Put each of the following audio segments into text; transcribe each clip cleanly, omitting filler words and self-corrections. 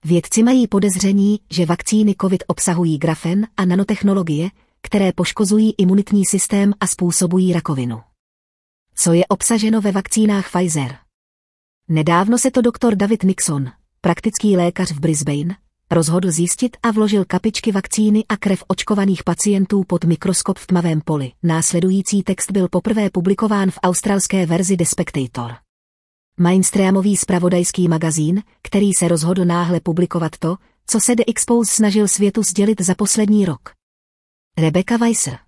Vědci mají podezření, že vakcíny COVID obsahují grafen a nanotechnologie, které poškozují imunitní systém a způsobují rakovinu. Co je obsaženo ve vakcínách Pfizer? Nedávno se to doktor David Nixon, praktický lékař v Brisbane, rozhodl zjistit a vložil kapičky vakcíny a krev očkovaných pacientů pod mikroskop v tmavém poli. Následující text byl poprvé publikován v australské verzi The Spectator. Mainstreamový zpravodajský magazín, který se rozhodl náhle publikovat to, co se The Expose snažil světu sdělit za poslední rok. Rebecca Weiser.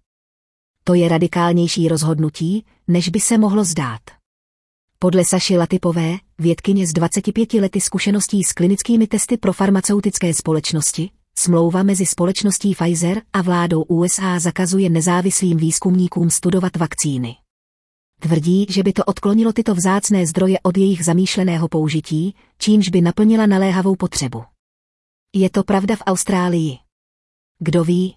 To je radikálnější rozhodnutí, než by se mohlo zdát. Podle Saši Latipové, vědkyně s 25 lety zkušeností s klinickými testy pro farmaceutické společnosti, smlouva mezi společností Pfizer a vládou USA zakazuje nezávislým výzkumníkům studovat vakcíny. Tvrdí, že by to odklonilo tyto vzácné zdroje od jejich zamýšleného použití, čímž by naplnila naléhavou potřebu. Je to pravda v Austrálii? Kdo ví?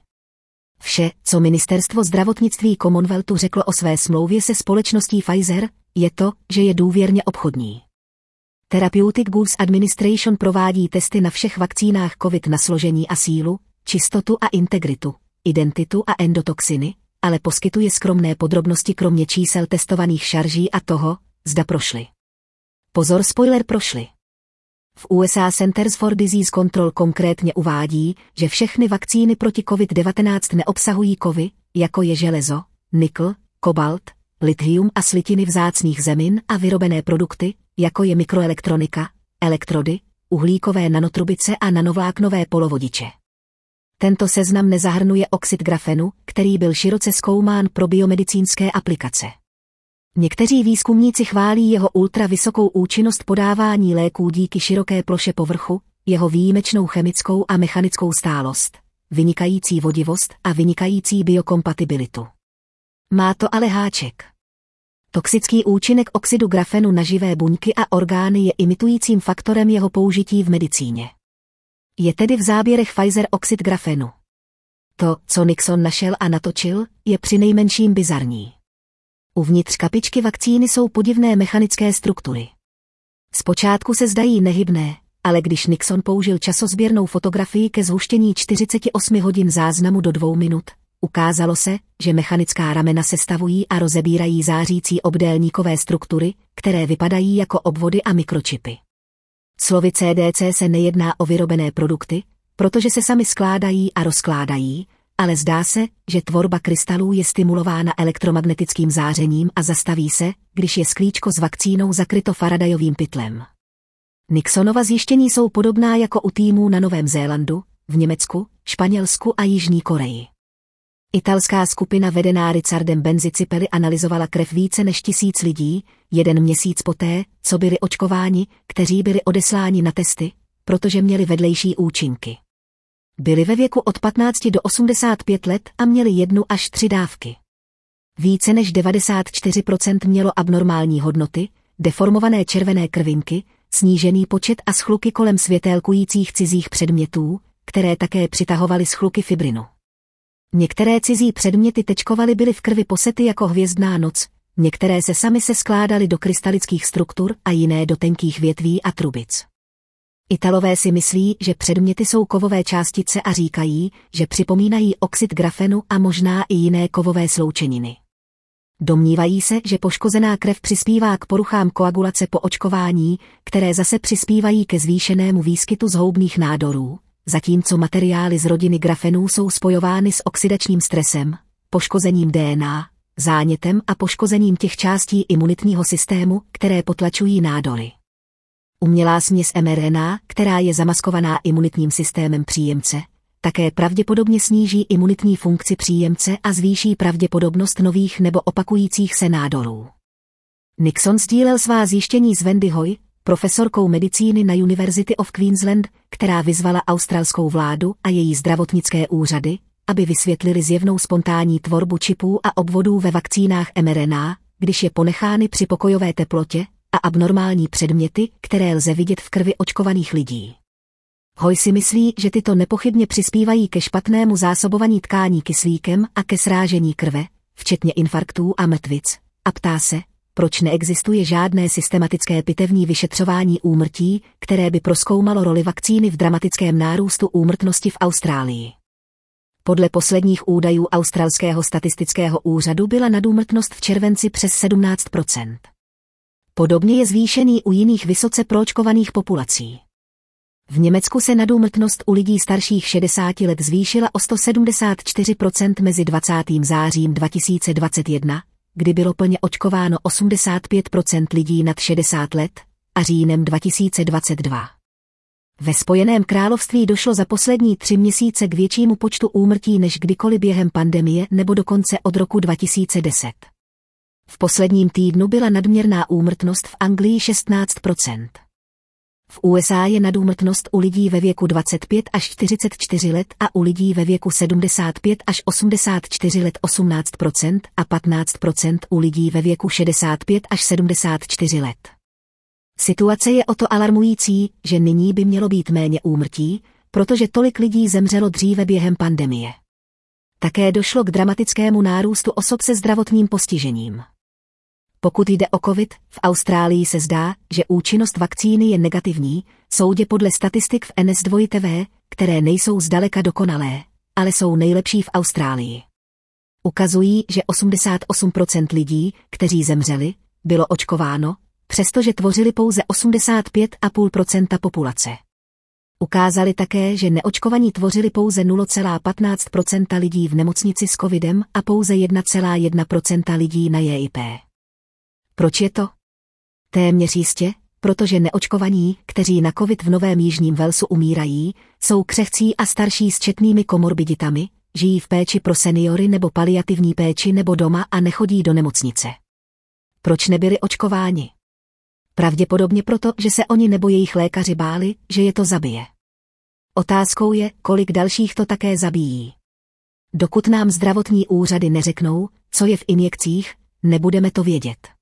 Vše, co ministerstvo zdravotnictví Commonwealthu řeklo o své smlouvě se společností Pfizer, je to, že je důvěrně obchodní. Therapeutic Goods Administration provádí testy na všech vakcínách COVID na složení a sílu, čistotu a integritu, identitu a endotoxiny, ale poskytuje skromné podrobnosti kromě čísel testovaných šarží a toho, zda prošly. Pozor, spoiler, prošly. V USA Centers for Disease Control konkrétně uvádí, že všechny vakcíny proti COVID-19 neobsahují kovy, jako je železo, nikl, kobalt, lithium a slitiny vzácných zemin a vyrobené produkty, jako je mikroelektronika, elektrody, uhlíkové nanotrubice a nanovláknové polovodiče. Tento seznam nezahrnuje oxid grafenu, který byl široce zkoumán pro biomedicínské aplikace. Někteří výzkumníci chválí jeho ultravysokou účinnost podávání léků díky široké ploše povrchu, jeho výjimečnou chemickou a mechanickou stálost, vynikající vodivost a vynikající biokompatibilitu. Má to ale háček. Toxický účinek oxidu grafenu na živé buňky a orgány je imitujícím faktorem jeho použití v medicíně. Je tedy v záběrech Pfizer oxid grafenu. To, co Nixon našel a natočil, je přinejmenším bizarní. Uvnitř kapičky vakcíny jsou podivné mechanické struktury. Zpočátku se zdají nehybné, ale když Nixon použil časozběrnou fotografii ke zhuštění 48 hodin záznamu do 2 minut, ukázalo se, že mechanická ramena sestavují a rozebírají zářící obdélníkové struktury, které vypadají jako obvody a mikročipy. Slovy CDC se nejedná o vyrobené produkty, protože se sami skládají a rozkládají, ale zdá se, že tvorba krystalů je stimulována elektromagnetickým zářením a zastaví se, když je sklíčko s vakcínou zakryto Faradayovým pytlem. Nixonova zjištění jsou podobná jako u týmů na Novém Zélandu, v Německu, Španělsku a Jižní Koreji. Italská skupina vedená Richardem Benzicipelli analyzovala krev více než 1000 lidí, 1 měsíc poté, co byli očkováni, kteří byli odesláni na testy, protože měli vedlejší účinky. Byli ve věku od 15 do 85 let a měli 1 až 3 dávky. Více než 94% mělo abnormální hodnoty, deformované červené krvinky, snížený počet a schluky kolem světélkujících cizích předmětů, které také přitahovaly schluky fibrinu. Některé cizí předměty tečkovaly, byly v krvi posety jako hvězdná noc, některé se sami se skládaly do krystalických struktur a jiné do tenkých větví a trubic. Italové si myslí, že předměty jsou kovové částice a říkají, že připomínají oxid grafenu a možná i jiné kovové sloučeniny. Domnívají se, že poškozená krev přispívá k poruchám koagulace po očkování, které zase přispívají ke zvýšenému výskytu zhoubných nádorů, zatímco materiály z rodiny grafenů jsou spojovány s oxidačním stresem, poškozením DNA, zánětem a poškozením těch částí imunitního systému, které potlačují nádory. Umělá směs mRNA, která je zamaskovaná imunitním systémem příjemce, také pravděpodobně sníží imunitní funkci příjemce a zvýší pravděpodobnost nových nebo opakujících se nádorů. Nixon sdílel svá zjištění s Wendy Hoy, profesorkou medicíny na University of Queensland, která vyzvala australskou vládu a její zdravotnické úřady, aby vysvětlili zjevnou spontánní tvorbu čipů a obvodů ve vakcínách mRNA, když je ponechány při pokojové teplotě, a abnormální předměty, které lze vidět v krvi očkovaných lidí. Hoy si myslí, že tyto nepochybně přispívají ke špatnému zásobování tkání kyslíkem a ke srážení krve, včetně infarktů a mrtvic, a ptá se, Proč neexistuje žádné systematické pitevní vyšetřování úmrtí, které by prozkoumalo roli vakcíny v dramatickém nárůstu úmrtnosti v Austrálii? Podle posledních údajů australského statistického úřadu byla nadúmrtnost v červenci přes 17%. Podobně je zvýšený u jiných vysoce proočkovaných populací. V Německu se nadúmrtnost u lidí starších 60 let zvýšila o 174% mezi 20. zářím 2021, kdy bylo plně očkováno 85% lidí nad 60 let, a říjnem 2022. Ve Spojeném království došlo za poslední 3 měsíce k většímu počtu úmrtí než kdykoliv během pandemie nebo dokonce od roku 2010. V posledním týdnu byla nadměrná úmrtnost v Anglii 16%. V USA je nadúmrtnost u lidí ve věku 25 až 44 let a u lidí ve věku 75 až 84 let 18% a 15% u lidí ve věku 65 až 74 let. Situace je o to alarmující, že nyní by mělo být méně úmrtí, protože tolik lidí zemřelo dříve během pandemie. Také došlo k dramatickému nárůstu osob se zdravotním postižením. Pokud jde o COVID, v Austrálii se zdá, že účinnost vakcíny je negativní, soudě podle statistik v NS2TV, které nejsou zdaleka dokonalé, ale jsou nejlepší v Austrálii. Ukazují, že 88% lidí, kteří zemřeli, bylo očkováno, přestože tvořili pouze 85,5% populace. Ukázali také, že neočkovaní tvořili pouze 0,15% lidí v nemocnici s covidem a pouze 1,1% lidí na JIP. Proč je to? Téměř jistě, protože neočkovaní, kteří na covid v Novém Jižním Walesu umírají, jsou křehcí a starší s četnými komorbiditami, žijí v péči pro seniory nebo paliativní péči nebo doma a nechodí do nemocnice. Proč nebyli očkováni? Pravděpodobně proto, že se oni nebo jejich lékaři báli, že je to zabije. Otázkou je, kolik dalších to také zabíjí. Dokud nám zdravotní úřady neřeknou, co je v injekcích, nebudeme to vědět.